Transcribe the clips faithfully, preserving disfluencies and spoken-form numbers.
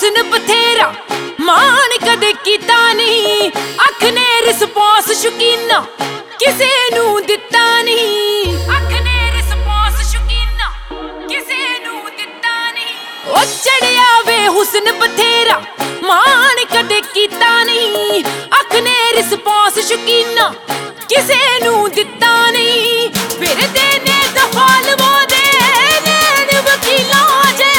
हुस्न बथेरा मान कदे कीता नहीं, अख ने रिस्पॉन्स शौकीना किसे नू दिता नहीं, अख ने रिस्पॉन्स शौकीना किसे नू दिता नहीं। ओ चढ़िया वे हुस्न बथेरा मान कदे कीता नहीं, अख ने रिस्पॉन्स शौकीना किसे नू दिता नहीं। फिर देने दफाल वो दे नैन वकीला जे,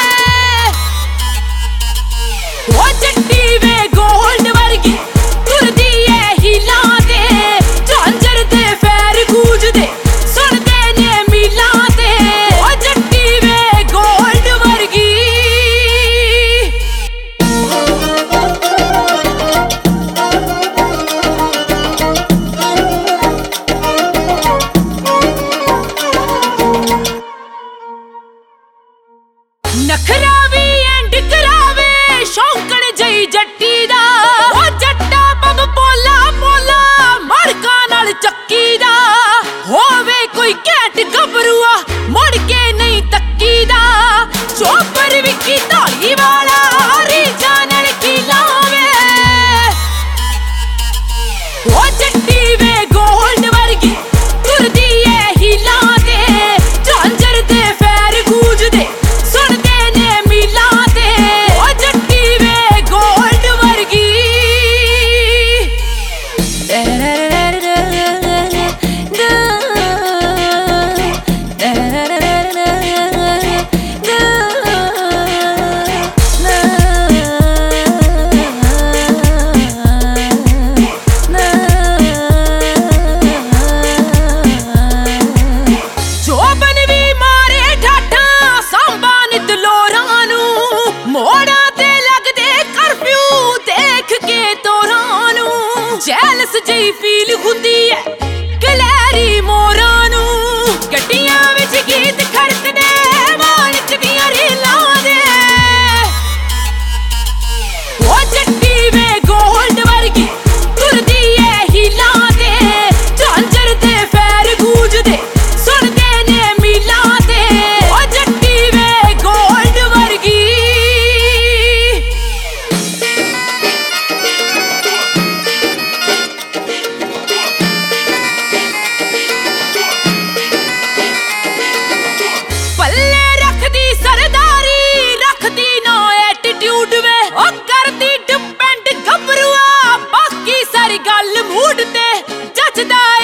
ओ जट्टी वे गोल्ड वर्गी तुरदी है हीला दे, झांझर दे फैर गूंजदे सुनदे ने मीला दे, ओ जट्टी वे गोल्ड वर्गी। नखरा भी एंड करावे शौकण जई जट्टी दा, ओ जट्टा बब बोला बोला मड़का नाल चक्की दा, होवे कोई कैट गबरूआ मुड़ के नहीं तक्की दा, चोपर विकी धाली वाला रीझा नाल की लावे, ओ जट्टी वे गोल्ड वर्गी तुरदी है हीला दे, झांझर दे फैर गूंजदे सुनदे ने मीला दे, ओ जट्टी वे गोल्ड वर्गी। जोबन भी मारे ठाठा सांबा नित लोरां नू, मोड़ा ते लगदे कर्फ्यू देख के तोरां नू, जैलस जई फील हुंदी है कलैरी मोरां नू, गड्डियां विच गीत खड़कदे माणक दियां रीलां दे, ओ जट्टी वे गोल्ड वर्गी तुरदी है हीला दे, झांझर दे फैर गूंजदे सुनदे ने मीला दे, ओ जट्टी वे गोल्ड वर्गी। पल्ले रखदी सरदारी रखदी ना एटीट्यूड वे, ओ करदी डिपेंड गबरूआ बाकी सारी गल मूड ते जचदा